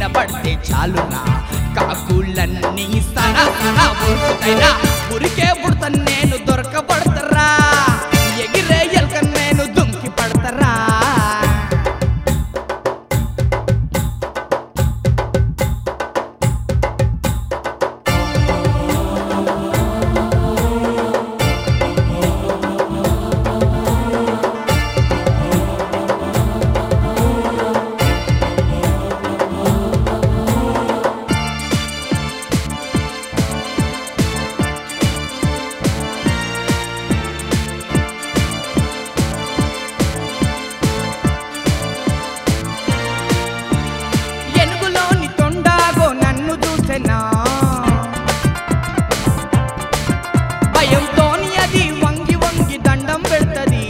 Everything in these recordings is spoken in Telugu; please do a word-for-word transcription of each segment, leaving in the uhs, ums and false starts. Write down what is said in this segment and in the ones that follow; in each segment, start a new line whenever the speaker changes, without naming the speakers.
పడితే చాలురా కాకులన్నీ సన సన ఉరుకుతాయిరా ఉరికే పుడతాను నేను దొరకబడతారా ఎగిరే ఎల్క నేను దుంకి పడతారా భయంతోని అది వంగి వంగి దండం పెడతది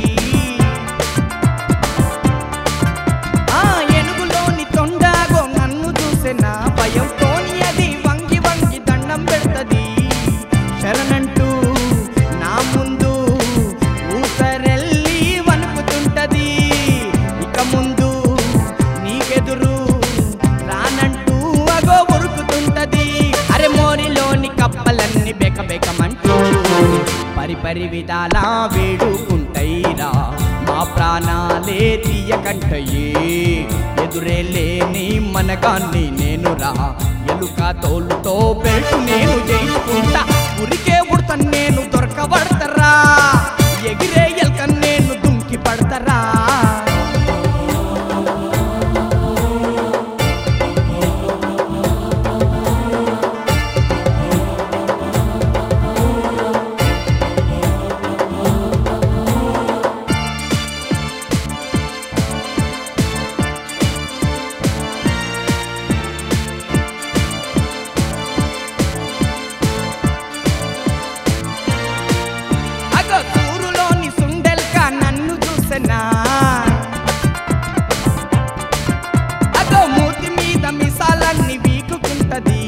ఆ ఏనుగులోని తొండాగో నన్ను చూసెనా భయంతోని అది వంగి వంగి దండం పెడతది శరణంటూ నా ముందు ఊసరెల్లి వణుకుతుంటది ఇక ముందు నీకెదురు రానంటూ అగో ఉరుకుతుంటది అరే మోరిలోని కప్పలన్నీ బెక బెకమంటూ పరి పరి విధాలా వేడుకుంటైరా మా ప్రాణాలే తీయకంటయే ఎదురే లేని మనగాన్ని నేనురా ఎలుక తోలుతో బెల్ట్ నేను జయించుకుంటా ఉరికే పుడతాను నేను దొరకబడతారా ఎగిరే ఎల్క నేను దుంకి పడతారా అదో మూతి మీద మిసాలన్నీ వీకుకుంటది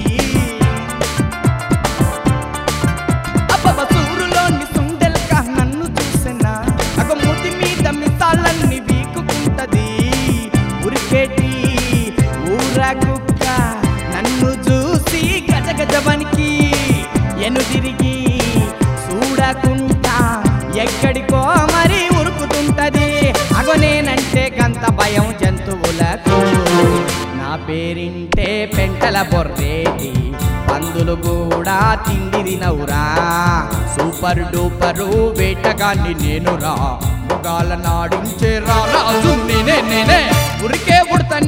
అబ్బబ్బ సూరులోని సుండెల్క నన్ను చూసెనా అగో మూతి మీద మిసాలన్నీ వీకుకుంటది ఉరికేటి ఊరా కుక్క నన్ను చూసి గజ గజవనికి ఎను తిరిగి చూడకుంటా ఎక్కడికో మరి ఉరుకుతుంటది అగో నేనంటే గంత భయం జంతువులకు నా పేరింటే పెంటల బొర్రేటి పందులు కూడా తిండి తినవురా సూపర్ డూపరు వేటగాన్ని నేనురా మృగాల నాడించే రాజు నేనే నేనే ఉరికే పుడతా